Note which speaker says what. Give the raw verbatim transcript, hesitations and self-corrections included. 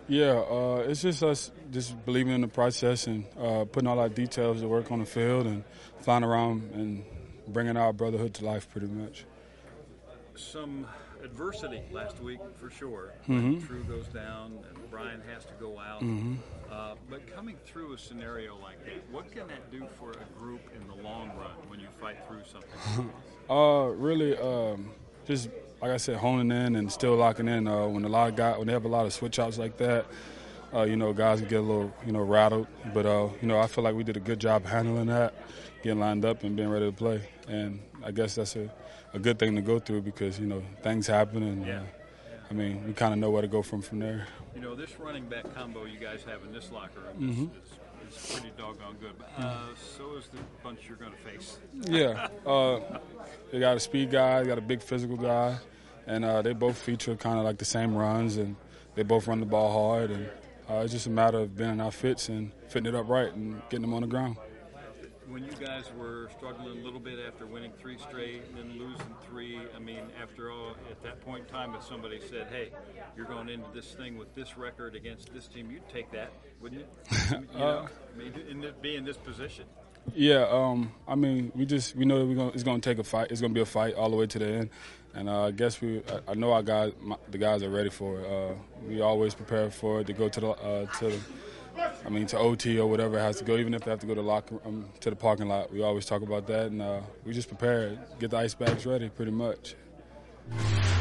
Speaker 1: Yeah, uh, it's just us just believing in the process and uh, putting all our details to work on the field and flying around and bringing our brotherhood to life pretty much.
Speaker 2: Some adversity last week for sure.
Speaker 1: Mm-hmm.
Speaker 2: True goes down and Brian has to go out.
Speaker 1: Mm-hmm.
Speaker 2: Uh, but coming through a scenario like that, what can that do for a group in the long run when you fight through something?
Speaker 1: uh, really, um, just like I said, honing in and still locking in. Uh, when a lot of guys, when they have a lot of switch outs like that, uh, you know, guys can get a little, you know, rattled. But uh, you know, I feel like we did a good job handling that, getting lined up and being ready to play. And I guess that's a, a good thing to go through because you know things happen and.
Speaker 2: Yeah.
Speaker 1: Uh, I mean, we kind of know where to go from from there.
Speaker 2: You know, this running back combo you guys have in this locker room
Speaker 1: mm-hmm.
Speaker 2: is, is, is pretty doggone good. But, uh, so is the bunch you're going to face.
Speaker 1: Yeah. Uh, they got a speed guy, they got a big physical guy, and uh, they both feature kind of like the same runs, and they both run the ball hard. And uh, it's just a matter of being in our fits and fitting it up right and getting them on the ground.
Speaker 2: When you guys were struggling a little bit after winning three straight and then losing three, I mean, after all, at that point in time, if somebody said, hey, you're going into this thing with this record against this team, you'd take that, wouldn't you? You know,
Speaker 1: uh,
Speaker 2: I mean, in the, be in this position.
Speaker 1: Yeah, um, I mean, we just we know that we're gonna, it's going to take a fight. It's going to be a fight all the way to the end. And uh, I guess we, I, I know our guys, my, the guys are ready for it. Uh, we always prepare for it to go to the, uh, to the, I mean, to O T or whatever it has to go, even if they have to go to the locker, um, to the parking lot. We always talk about that, and uh, we just prepare, get the ice bags ready, pretty much.